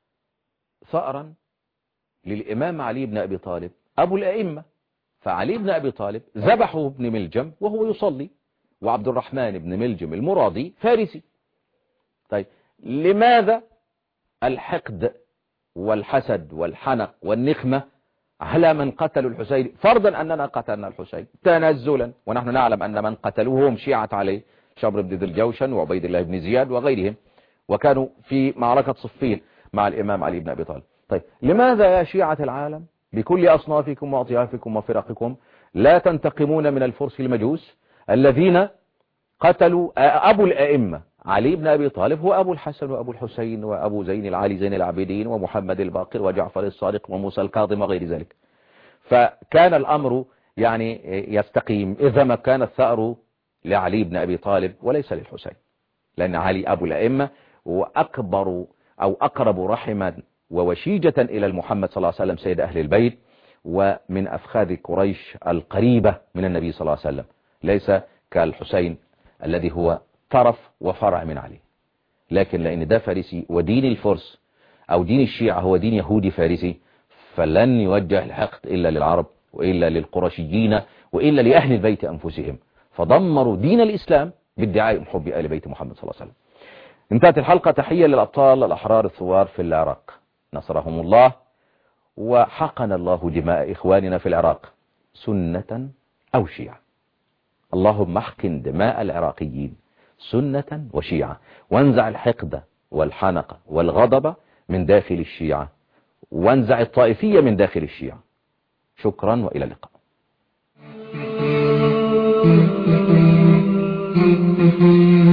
ثأرا للإمام علي بن أبي طالب أبو الأئمة؟ فعلي بن أبي طالب ذبحه ابن ملجم وهو يصلي، وعبد الرحمن بن ملجم المرادي فارسي. طيب لماذا الحقد والحسد والحنق والنخمة على من قتلوا الحسين؟ فرضا أننا قتلنا الحسين تنزلا، ونحن نعلم أن من قتلوه هم شيعة علي، شمر بن ذي الجوشن وعبيد الله بن زياد وغيرهم، وكانوا في معركة صفين مع الإمام علي بن أبي طالب. طيب لماذا يا شيعة العالم بكل أصنافكم وأطيافكم وفرقكم لا تنتقمون من الفرس المجوس الذين قتلوا أبو الأئمة؟ علي بن أبي طالب هو أبو الحسن وأبو الحسين وأبو زين العالي زين العابدين ومحمد الباقر وجعفر الصادق وموسى الكاظم وغير ذلك. فكان الأمر يعني يستقيم إذا ما كان الثأر لعلي بن أبي طالب وليس للحسين، لأن علي أبو الأئمة وأكبر أو أقرب رحما ووشيجة إلى المحمد صلى الله عليه وسلم سيد أهل البيت، ومن أفخاذ قريش القريبة من النبي صلى الله عليه وسلم، ليس كالحسين الذي هو طرف وفرع من علي. لكن لأن ده فارسي ودين الفرس أو دين الشيعة هو دين يهودي فارسي، فلن يوجه الحقد إلا للعرب وإلا للقرشيين وإلا لأهل البيت أنفسهم، فدمروا دين الإسلام بادعاء حب آل بيت محمد صلى الله عليه وسلم. انتهت الحلقة. تحية للأبطال الأحرار الثوار في العراق، نصرهم الله وحقن الله دماء إخواننا في العراق سنة أو شيعة. اللهم احقن دماء العراقيين سنة وشيعة، وانزع الحقد والحنق والغضب من داخل الشيعة، وانزع الطائفية من داخل الشيعة. شكرا وإلى اللقاء.